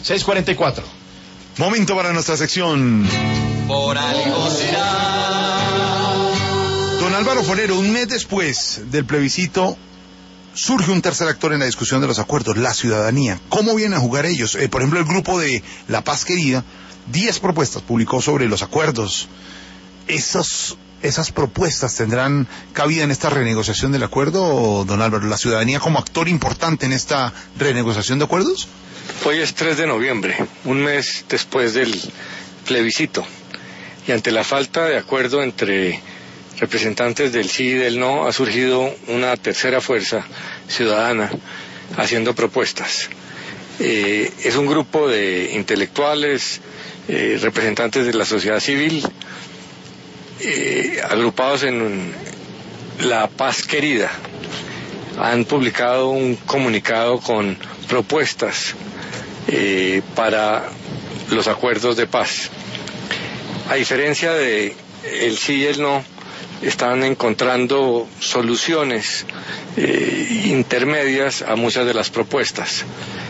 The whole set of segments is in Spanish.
6:44. Momento para nuestra sección. Por algo será. Don Álvaro Forero, un mes después del plebiscito, surge un tercer actor en la discusión de los acuerdos, la ciudadanía. ¿Cómo vienen a jugar ellos? Por ejemplo, el grupo de La Paz Querida, 10 propuestas publicó sobre los acuerdos. ¿Esas propuestas tendrán cabida en esta renegociación del acuerdo, don Álvaro? ¿La ciudadanía como actor importante en esta renegociación de acuerdos? Hoy es 3 de noviembre, un mes después del plebiscito, y ante la falta de acuerdo entre representantes del sí y del no, ha surgido una tercera fuerza ciudadana haciendo propuestas. Es un grupo de intelectuales, representantes de la sociedad civil, agrupados en La Paz Querida. Han publicado un comunicado con propuestas para los acuerdos de paz. A diferencia de el sí y el no, están encontrando soluciones intermedias a muchas de las propuestas,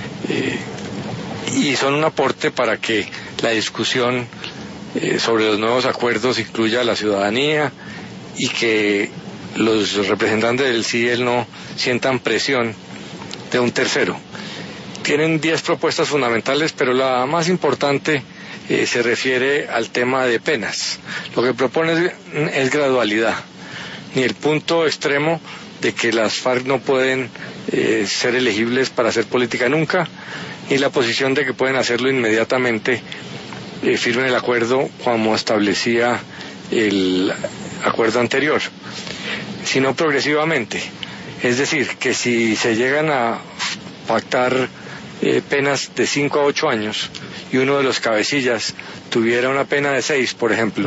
y son un aporte para que la discusión sobre los nuevos acuerdos incluya a la ciudadanía y que los representantes del sí y el no sientan presión de un tercero. Tienen 10 propuestas fundamentales, pero la más importante se refiere al tema de penas. Lo que propone es gradualidad, ni el punto extremo de que las FARC no pueden ser elegibles para hacer política nunca, ni la posición de que pueden hacerlo inmediatamente, firmen el acuerdo como establecía el acuerdo anterior, sino progresivamente. Es decir, que si se llegan a pactar penas de 5 a 8 años y uno de los cabecillas tuviera una pena de 6, por ejemplo,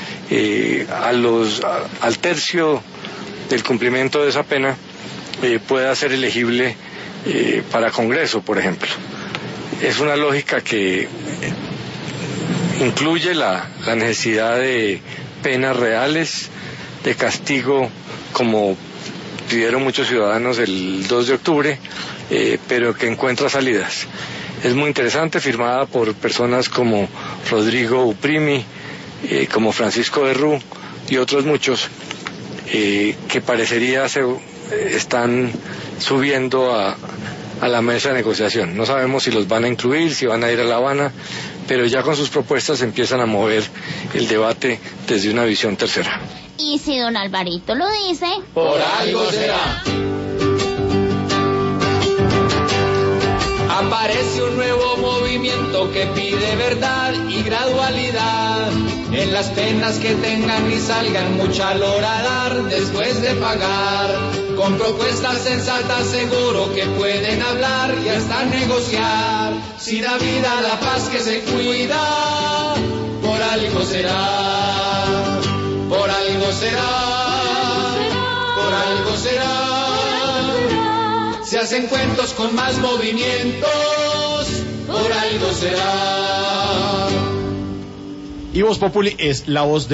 al tercio del cumplimiento de esa pena pueda ser elegible para Congreso, por ejemplo. Es una lógica que incluye la necesidad de penas reales, de castigo, como pidieron muchos ciudadanos el 2 de octubre, pero que encuentra salidas. Es muy interesante, firmada por personas como Rodrigo Uprimi, como Francisco de Rú y otros muchos, que parecería están subiendo a la mesa de negociación. No sabemos si los van a incluir, si van a ir a La Habana, pero ya con sus propuestas empiezan a mover el debate desde una visión tercera. Y si don Alvarito lo dice, por algo será. Aparece un nuevo movimiento que pide verdad y gradualidad. En las penas que tengan y salgan mucha lora dar después de pagar. Con propuestas sensatas seguro que pueden hablar y hasta negociar. Si da vida a la paz que se cuida, por algo será. Por algo será. Por algo será. Se hacen cuentos con más movimientos, por algo será. Y Voz Populi es la voz de